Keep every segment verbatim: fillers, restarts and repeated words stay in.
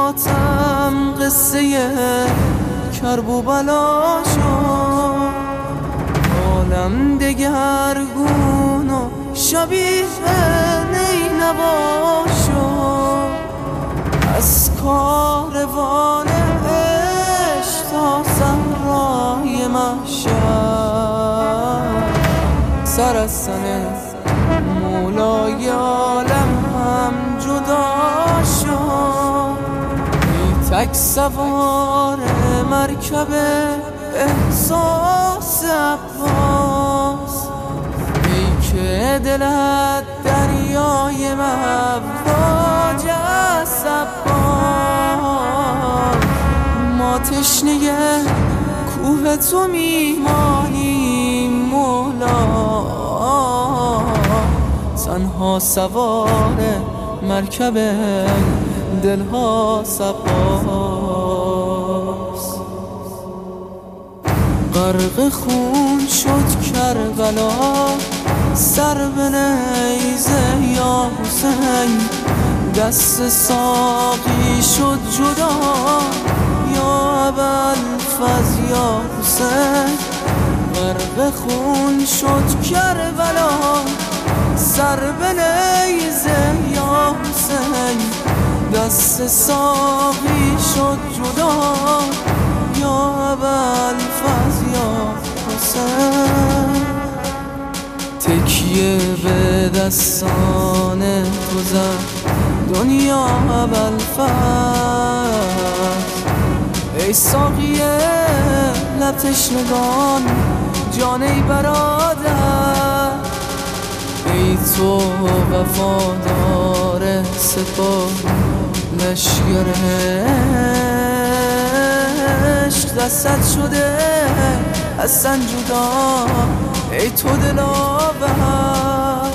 ماتم قصه کرب و بلا شد، عالم دگرگون و شبیه نینوا شد. از کاروان عشق تا صحرای محشر، سر از سن مولای عالم هم جدا شد. ای تک سوار مرکب احساس عباس، ای که دلت دریای مواج است عباس. ما تشنه کوه تو میمانیم مولا، تنها سوار مرکب دلها سباس. غرق خون شد کربلا، سر به نیزه یا حسین، دست ساقی شد جدا یا ابوالفضل یا حسین. غرق خون شد کربلا، سر به نیزه یا حسین، دست ساقی شد جدا یا ابوالفضل یا حسین. تکیه به دستان تو زد دنیا ابوالفضل، ای ساقی لب تشنگان جان ای برادر. ای تو وفادار سپاه لشگر عشق، دستت شده حسن جدا ای تو دلاور.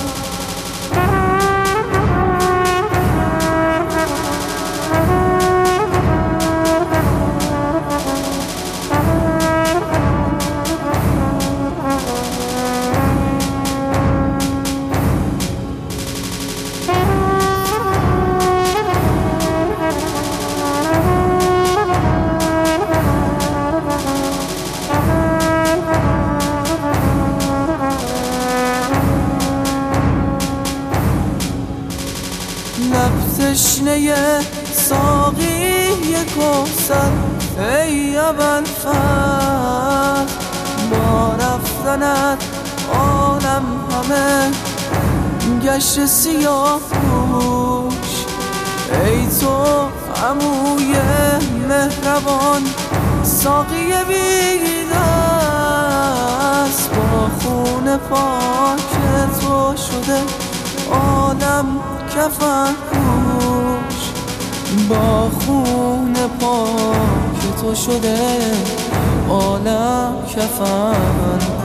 لب تشنه ساقی کوثر ای ابوالفضل، با رفتنت عالم همه گشت سیاه پوش. ای تو عموی مهربان ساقی بی دست، با خون پاک تو شده عالم کفن پوش. با خون پاک تو شده عالم کفن